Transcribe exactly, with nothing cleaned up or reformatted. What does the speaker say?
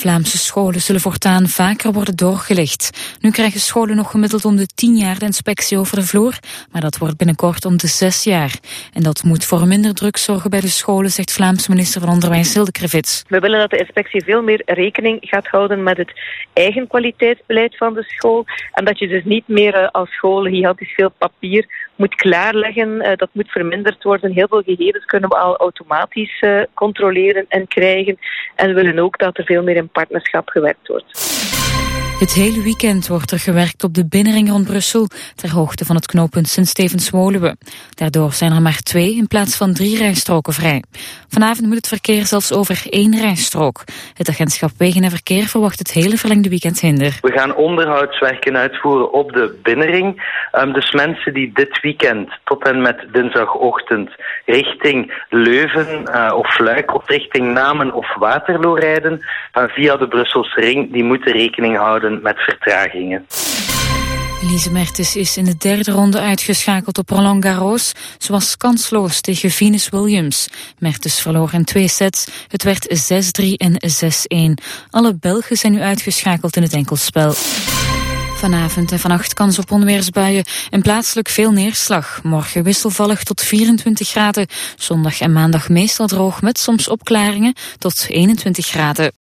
Vlaamse scholen zullen voortaan vaker worden doorgelicht. Nu krijgen scholen nog gemiddeld om de tien jaar de inspectie over de vloer, maar dat wordt binnenkort om de zes jaar. En dat moet voor minder druk zorgen bij de scholen, zegt Vlaams minister van Onderwijs Hilde Krevits. We willen dat de inspectie veel meer rekening gaat houden met het eigen kwaliteitsbeleid van de school. En dat je dus niet meer uh, als school gigantisch veel papier moet klaarleggen. Uh, dat moet verminderd worden. Heel veel gegevens kunnen we al automatisch uh, controleren en krijgen. En we willen ook dat er veel meer in partnerschap gewerkt wordt. Het hele weekend wordt er gewerkt op de binnenring rond Brussel, ter hoogte van het knooppunt Sint-Stevens-Woluwe. Daardoor zijn er maar twee in plaats van drie rijstroken vrij. Vanavond moet het verkeer zelfs over één rijstrook. Het agentschap Wegen en Verkeer verwacht het hele verlengde weekend hinder. We gaan onderhoudswerken uitvoeren op de binnenring. Um, dus mensen die dit weekend tot en met dinsdagochtend richting Leuven uh, of Luik of richting Namen of Waterloo rijden uh, via de Brusselse ring, die moeten rekening houden met vertragingen. Elise Mertens is in de derde ronde uitgeschakeld op Roland Garros. Ze was kansloos tegen Venus Williams. Mertens verloor in twee sets. Het werd zes drie en zes-een. Alle Belgen zijn nu uitgeschakeld in het enkelspel. Vanavond en vannacht kans op onweersbuien en plaatselijk veel neerslag. Morgen wisselvallig tot vierentwintig graden. Zondag en maandag meestal droog met soms opklaringen tot eenentwintig graden.